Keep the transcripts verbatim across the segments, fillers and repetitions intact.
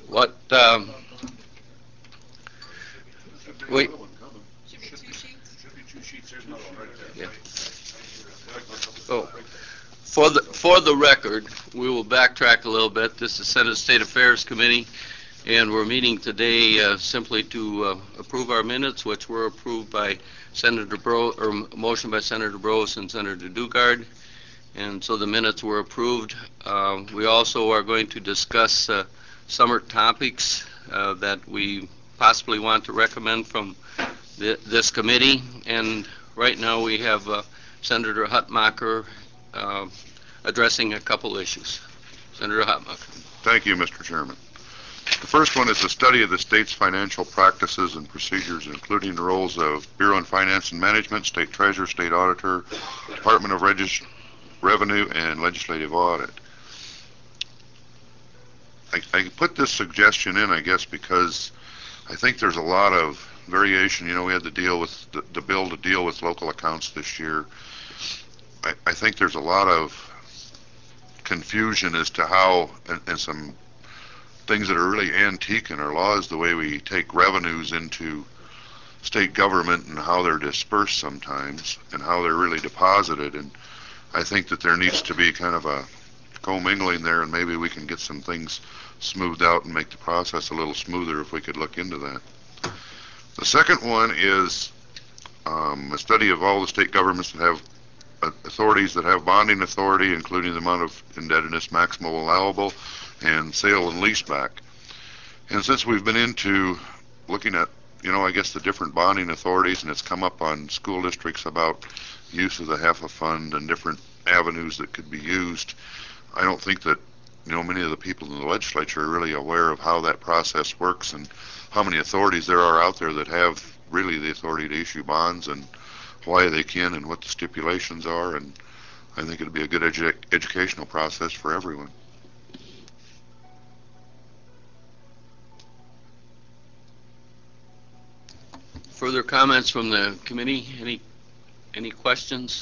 what, um, we, yeah. Oh, for the, for the record, we will backtrack a little bit. This is Senate State Affairs Committee, and we're meeting today uh, simply to uh, approve our minutes, which were approved by Senator Bro, or motion by Senator Brose and Senator Dugard, and so the minutes were approved. Uh, we also are going to discuss uh, summer topics uh, that we possibly want to recommend from th this committee, and right now we have uh, Senator Hutmacher uh, addressing a couple issues. Senator Hutmacher. Thank you, Mister Chairman. The first one is the study of the state's financial practices and procedures, including the roles of Bureau of Finance and Management, State Treasurer, State Auditor, Department of Regis Revenue, and Legislative Audit. I, I put this suggestion in, I guess, because I think there's a lot of variation. You know, we had to deal with the, the bill to deal with local accounts this year. I, I think there's a lot of confusion as to how, and, and some things that are really antique in our laws, the way we take revenues into state government and how they're dispersed sometimes and how they're really deposited. And I think that there needs to be kind of a commingling there, and maybe we can get some things smoothed out and make the process a little smoother if we could look into that. The second one is um, a study of all the state governments that have uh, authorities that have bonding authority, including the amount of indebtedness maximum allowable and sale and leaseback. And since we've been into looking at, you know, I guess the different bonding authorities, and it's come up on school districts about use of the HEFA fund and different avenues that could be used, I don't think that, you know, many of the people in the legislature are really aware of how that process works and how many authorities there are out there that have really the authority to issue bonds and why they can and what the stipulations are. And I think it'd be a good edu educational process for everyone. Further comments from the committee? Any any questions?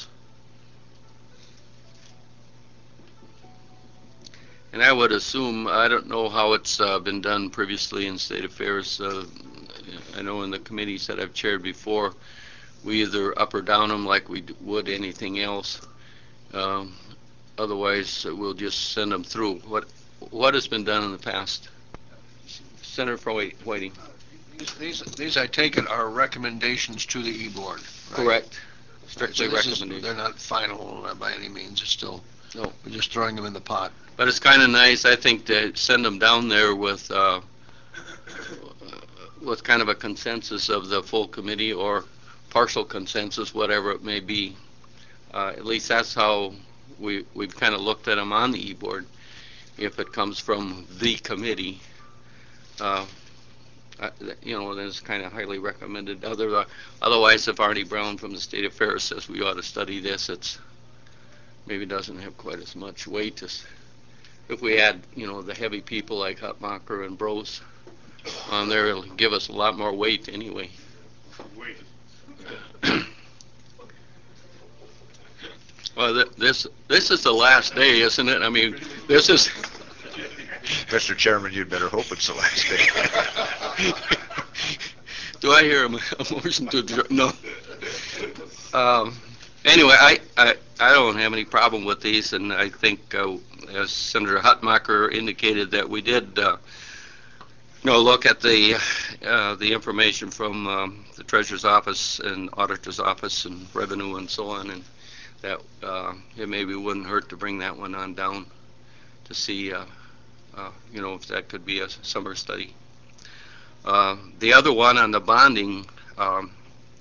And I would assume, I don't know how it's uh, been done previously in state affairs. Uh, I know in the committees that I've chaired before, we either up or down them like we would anything else. Um, otherwise, uh, we'll just send them through. What what has been done in the past? Senator Whiting. These, these, these, I take it, are recommendations to the e-board, right? Correct. Strictly right, so recommendations. They're not final uh, by any means. It's still, no. We're just throwing them in the pot. But it's kind of nice, I think, to send them down there with uh, with kind of a consensus of the full committee or partial consensus, whatever it may be. Uh, at least that's how we, we've kind of looked at them on the e-board. If it comes from the committee, uh, uh, you know, then it's kind of highly recommended. Other, uh, otherwise, if Arnie Brown from the State Affairs says we ought to study this, it's maybe doesn't have quite as much weight as if we had, you know, the heavy people like Hutmacher and Brose on there. It'll give us a lot more weight anyway. Well, th this this is the last day, isn't it? I mean, this is. Mister Chairman, you'd better hope it's the last day. Do I hear a, a motion to adjourn? No. Um, anyway, I, I I don't have any problem with these, and I think, uh, as Senator Hutmacher indicated, that we did, uh, you know, look at the uh, the information from um, the Treasurer's Office and Auditor's Office and Revenue and so on, and that uh, it maybe wouldn't hurt to bring that one on down to see, uh, uh, you know, if that could be a summer study. Uh, the other one on the bonding, um,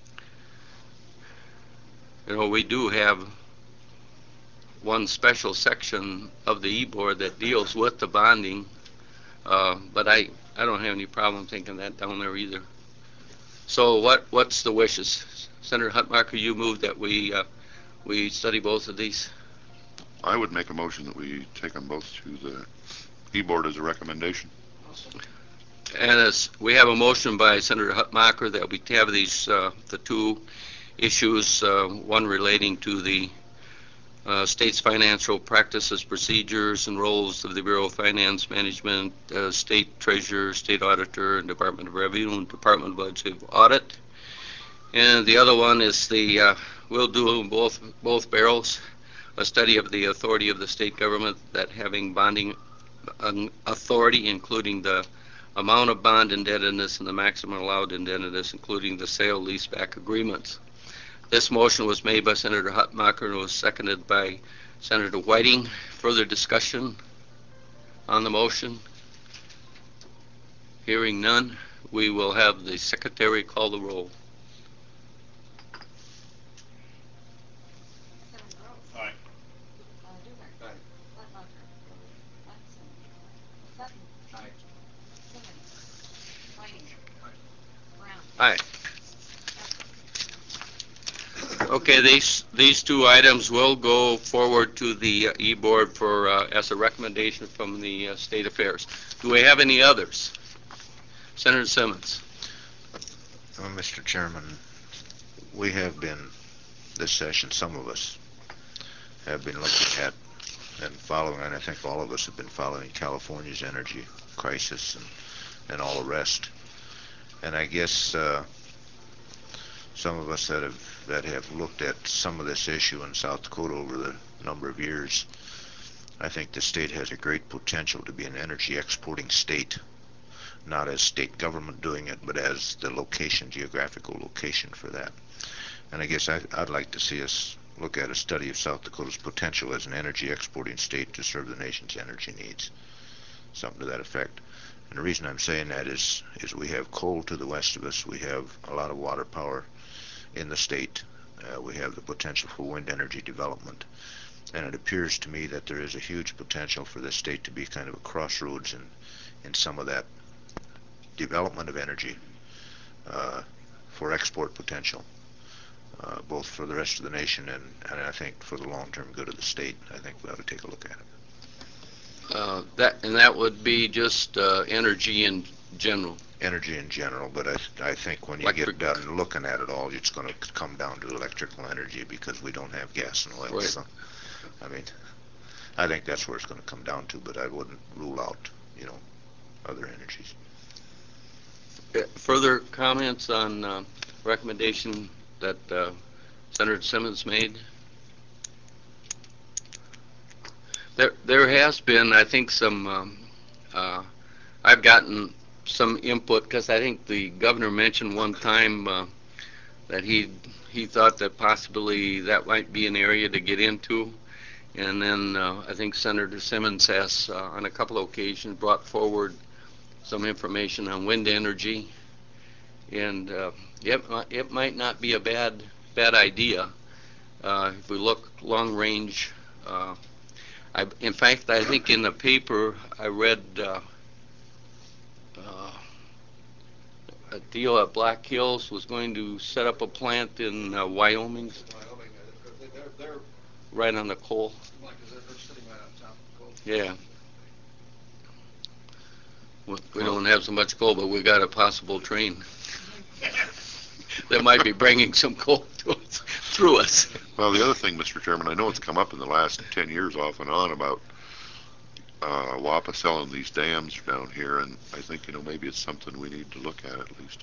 you know, we do have one special section of the e-board that deals with the bonding, uh, but I, I don't have any problem taking that down there either. So what what's the wishes? Senator Hutmacher, you moved that we uh, we study both of these. I would make a motion that we take them both to the e-board as a recommendation. And as we have a motion by Senator Hutmacher that we have these uh, the two issues, uh, one relating to the uh, state's financial practices, procedures, and roles of the Bureau of Finance Management, uh, State Treasurer, State Auditor, and Department of Revenue, and Department of Budget Audit. And the other one is the, uh, we'll do both, both barrels, a study of the authority of the state government that having bonding um, authority, including the amount of bond indebtedness and the maximum allowed indebtedness, including the sale leaseback agreements. This motion was made by Senator Hutmacher and was seconded by Senator Whiting. Further discussion on the motion? Hearing none, we will have the secretary call the roll. Aye. Uh, Duvall. Aye. Hutmacher. Hudson. Sutton. Aye. Simmons. Whiting. Brown. Aye. Okay, these these two items will go forward to the uh, E-Board for uh, as a recommendation from the uh, State Affairs. Do we have any others? Senator Simmons. Well, Mister Chairman, we have been, this session, some of us have been looking at and following, and I think all of us have been following California's energy crisis and, and all the rest. And I guess uh, some of us that have that have looked at some of this issue in South Dakota over the number of years, I think the state has a great potential to be an energy exporting state, not as state government doing it, but as the location, geographical location for that. And I guess I, I'd like to see us look at a study of South Dakota's potential as an energy exporting state to serve the nation's energy needs, something to that effect. And the reason I'm saying that is, is we have coal to the west of us, we have a lot of water power in the state, uh, we have the potential for wind energy development, and it appears to me that there is a huge potential for this state to be kind of a crossroads in, in some of that development of energy uh, for export potential, uh, both for the rest of the nation and, and I think for the long-term good of the state. I think we ought to take a look at it. Uh, that and that would be just uh, energy in general. Energy in general, but I, I think when you Electric. get done looking at it all, it's going to come down to electrical energy because we don't have gas and oil. Right. So, I mean, I think that's where it's going to come down to, but I wouldn't rule out, you know, other energies. Uh, Further comments on uh, recommendation that uh, Senator Simmons made? There, there has been, I think, some. Um, uh, I've gotten some input because I think the governor mentioned one time uh, that he he thought that possibly that might be an area to get into, and then uh, I think Senator Simmons has, uh, on a couple of occasions, brought forward some information on wind energy, and uh, it it might not be a bad bad idea uh, if we look long range. Uh, I, in fact, I think in the paper I read uh, uh, a deal at Black Hills was going to set up a plant in uh, Wyoming, Wyoming, uh, they're, they're, right on the coal. like, they're they're sitting right on top of the coal. Yeah. We we don't have so much coal, but we got a possible train that might be bringing some coal to us, through us. Well, the other thing, Mister Chairman, I know it's come up in the last ten years off and on about uh, W A P A selling these dams down here, and I think, you know, maybe it's something we need to look at at least.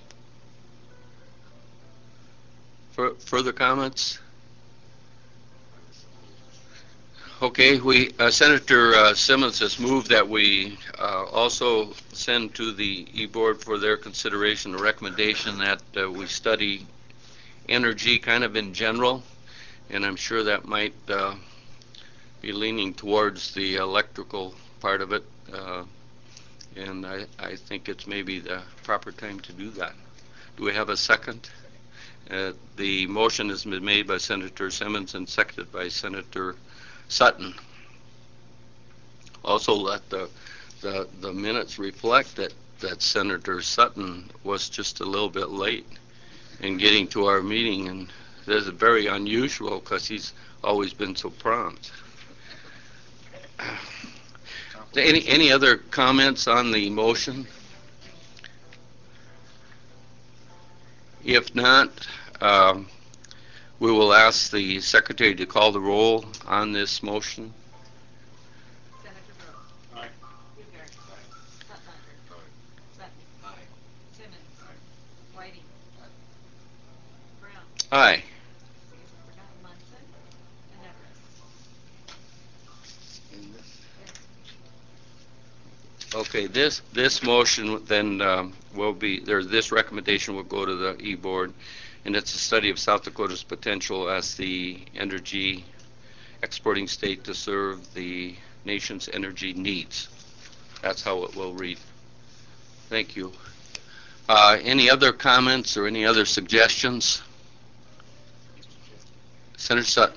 Fur- Further comments? Okay, we, uh, Senator uh, Simmons has moved that we uh, also send to the E-Board for their consideration a recommendation that uh, we study energy kind of in general, and I'm sure that might uh, be leaning towards the electrical part of it, uh, and I, I think it's maybe the proper time to do that. Do we have a second? Uh, the motion has been made by Senator Simmons and seconded by Senator Sutton. Also, let the, the the minutes reflect that that Senator Sutton was just a little bit late in getting to our meeting, and this is very unusual because he's always been so prompt. Any any other comments on the motion? If not, um, We will ask the secretary to call the roll on this motion. Senator Gross. Aye. Dugard. Hutlander. Sutton. Aye. Simmons. Whiting. Brown. Aye. Cesar forgot Munson and Everett. Okay, this, this motion then um, will be, there, this recommendation will go to the E-Board, and it's a study of South Dakota's potential as the energy exporting state to serve the nation's energy needs. That's how it will read. Thank you. Uh, Any other comments or any other suggestions? Senator Sutton.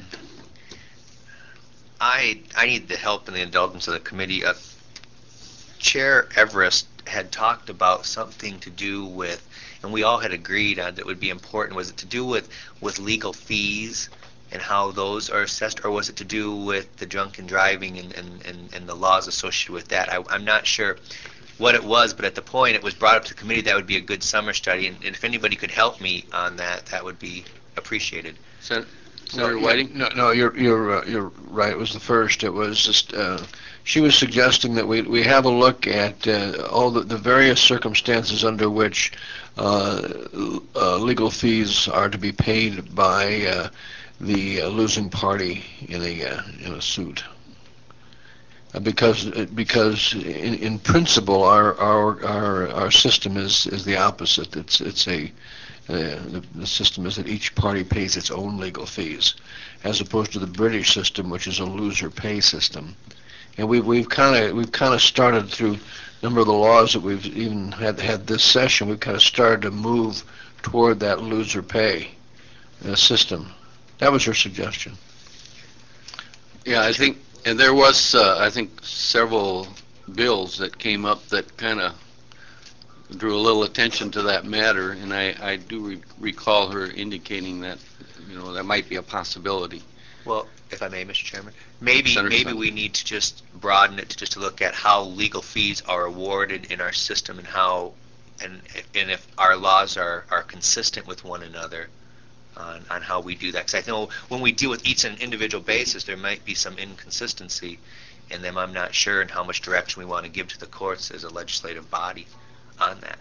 I, I need the help and the indulgence of the committee. Uh, Chair Everest had talked about something to do with, and we all had agreed on that would be important, was it to do with, with legal fees and how those are assessed, or was it to do with the drunken driving and, and, and, and the laws associated with that? I, I'm not sure what it was, but at the point it was brought up to the committee that would be a good summer study, and, and if anybody could help me on that, that would be appreciated. Sen- Senator Whiting? No, no, you're you're uh, you're right. It was the first. It was just uh, she was suggesting that we we have a look at uh, all the, the various circumstances under which uh, uh, legal fees are to be paid by uh, the uh, losing party in a uh, in a suit. Uh, because uh, because in, in principle our, our our our system is is the opposite. It's it's a Uh, the, the system is that each party pays its own legal fees, as opposed to the British system, which is a loser pay system. And we, we've kind of we've kind of started through a number of the laws that we've even had had this session. We've kind of started to move toward that loser pay uh, system. That was her suggestion. Yeah, I think, and there was, uh, I think, several bills that came up that kind of drew a little attention to that matter, and I, I do re- recall her indicating that, you know, that might be a possibility. Well, if I may, Mister Chairman, maybe Senator maybe Sutton. we need to just broaden it to just to look at how legal fees are awarded in our system and how, and and if our laws are, are consistent with one another on, on how we do that. Because I know when we deal with each on an individual basis, there might be some inconsistency in them. I'm not sure in how much direction we want to give to the courts as a legislative body on that.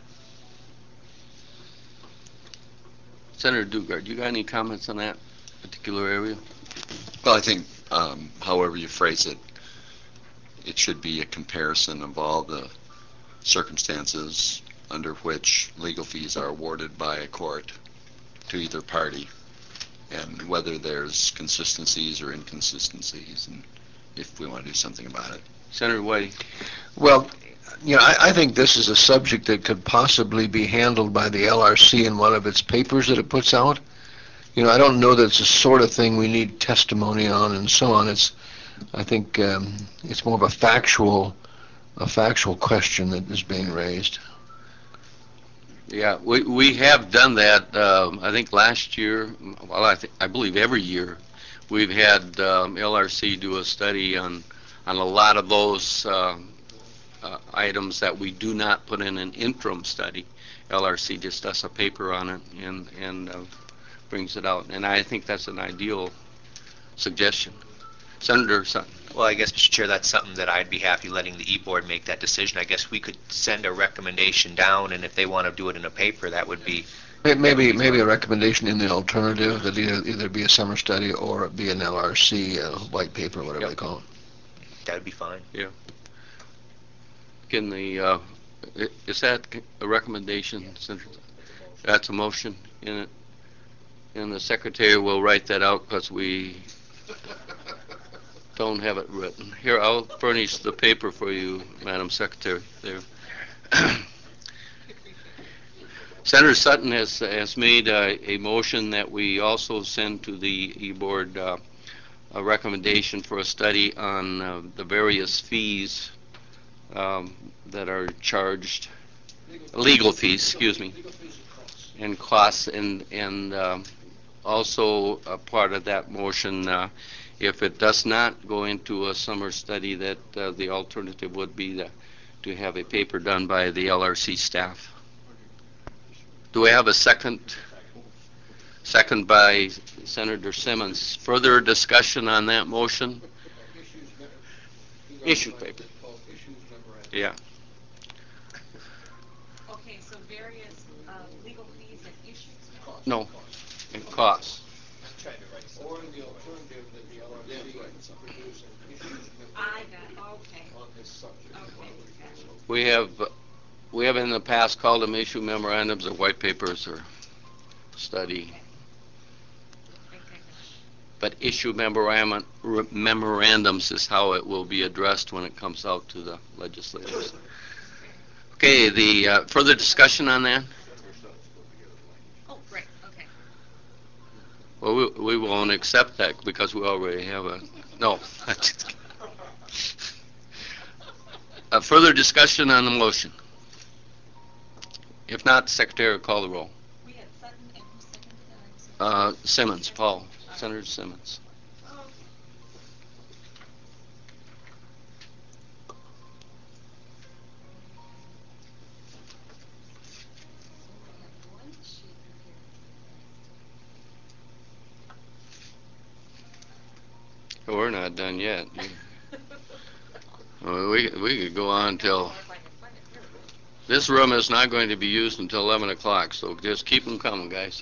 Senator Dugard, you got any comments on that particular area? Well, I think, um, however you phrase it, it should be a comparison of all the circumstances under which legal fees are awarded by a court to either party, and whether there's consistencies or inconsistencies, and if we want to do something about it. Senator Whiting. Well, you know, I, I think this is a subject that could possibly be handled by the L R C in one of its papers that it puts out. You know, I don't know that it's the sort of thing we need testimony on and so on. It's, I think, um, it's more of a factual, a factual question that is being raised. Yeah, we we have done that. Um, I think last year, well, I think I believe every year, we've had um, L R C do a study on on a lot of those um, uh, items that we do not put in an interim study. L R C just does a paper on it and and uh, brings it out, and I think that's an ideal suggestion. Senator Sutton. Well, I guess, Mister Chair, that's something that I'd be happy letting the E-Board make that decision. I guess we could send a recommendation down, and if they want to do it in a paper, that would be... Maybe maybe a recommendation in the alternative that either either be a summer study or be an L R C uh, white paper, whatever Yep. they call it. That would be fine. Can the, uh, i- is that a recommendation? Senator? That's a motion in it? And the secretary will write that out because we don't have it written. Here, I'll furnish the paper for you, Madam Secretary. There. Senator Sutton has, has made uh, a motion that we also send to the E-Board uh, a recommendation for a study on uh, the various fees um, that are charged, legal fees, excuse me, and costs, and, and um, also a part of that motion, uh, if it does not go into a summer study, that uh, the alternative would be the, to have a paper done by the L R C staff. Do we have a second? second by Senator Simmons. Further discussion on that motion? Issue paper. Yeah. Okay, so various uh, legal fees and issues? No, and costs. Or the alternative that the L R C produce an issues I got, okay, on this subject. okay. We have, we have in the past called them issue memorandums or white papers or study, I think I got it. but issue memorandum, memorandums is how it will be addressed when it comes out to the legislators. Okay, the uh, further discussion on that? Oh, right, okay. Well, we, we won't accept that because we already have a, no. Uh, further discussion on the motion? If not, Secretary will call the roll. We had Sutton and who seconded that? I'm sorry. Uh, Simmons, Paul, Senator Simmons. Okay. We have one sheet prepared. We're not done yet. Well, we, we could go on till, this room is not going to be used until eleven o'clock, so just keep them coming, guys.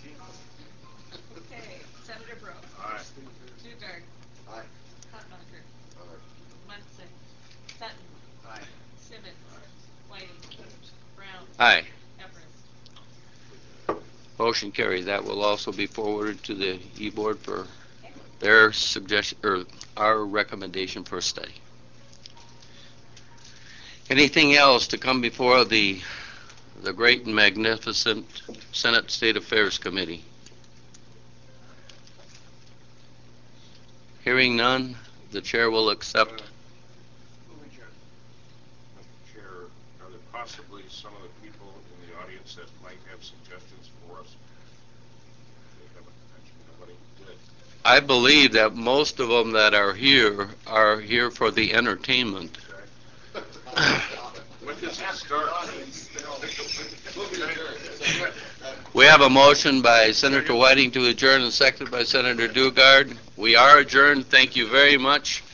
Okay, Senator Brooks. Aye. Dugard. Aye. Hutmacher. Munson. Sutton. Aye. Simmons. Whiting. Brown. Aye. Everest. Motion carried. That will also be forwarded to the E-Board for their suggestion, or our recommendation for a study. Anything else to come before the, the great and magnificent Senate State Affairs Committee? Hearing none, the chair will accept. Mister Chair, are there possibly some of the people in the audience that might have suggestions for us? They haven't mentioned nobody. Good. I believe that most of them that are here are here for the entertainment. When does it start? We have a motion by Senator Whiting to adjourn and seconded by Senator Dugard. We are adjourned. Thank you very much.